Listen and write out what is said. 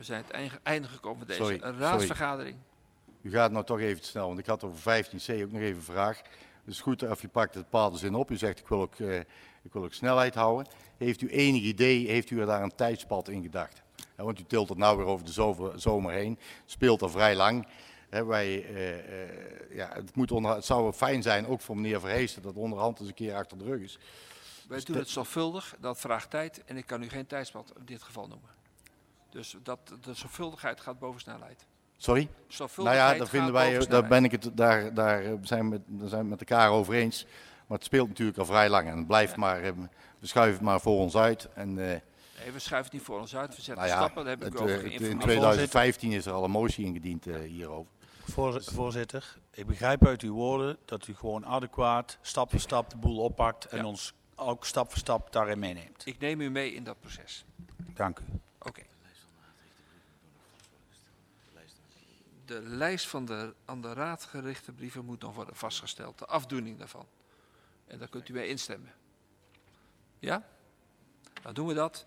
We zijn het einde gekomen met deze Sorry. raadsvergadering. U gaat nou toch even te snel, want ik had over 15C ook nog even een vraag. Dus goed, of je pakt het bepaalde zin op. U zegt ik wil ook snelheid houden. Heeft u enig idee, heeft u er daar een tijdspad in gedacht? Ja, want u tilt het nou weer over de zomer heen. Speelt er vrij lang. Het zou fijn zijn, ook voor meneer Verheesen, dat onderhand eens een keer achter de rug is. Wij doen het zorgvuldig, dat vraagt tijd en ik kan u geen tijdspad in dit geval noemen. Dus de zorgvuldigheid gaat boven snelheid. Sorry? Nou ja, daar vinden wij, daar zijn we het met elkaar over eens. Maar het speelt natuurlijk al vrij lang en het blijft maar, we schuiven het maar voor ons uit. En, nee, we schuiven het niet voor ons uit, we zetten stappen, daar heb ik u over geïnformeerd. In 2015 is er al een motie ingediend hierover. Voorzitter, ik begrijp uit uw woorden dat u gewoon adequaat, stap voor stap de boel oppakt en ons ook stap voor stap daarin meeneemt. Ik neem u mee in dat proces. Dank u. Oké. De lijst van de aan de raad gerichte brieven moet nog worden vastgesteld. De afdoening daarvan. En daar kunt u mee instemmen. Ja? Dan doen we dat.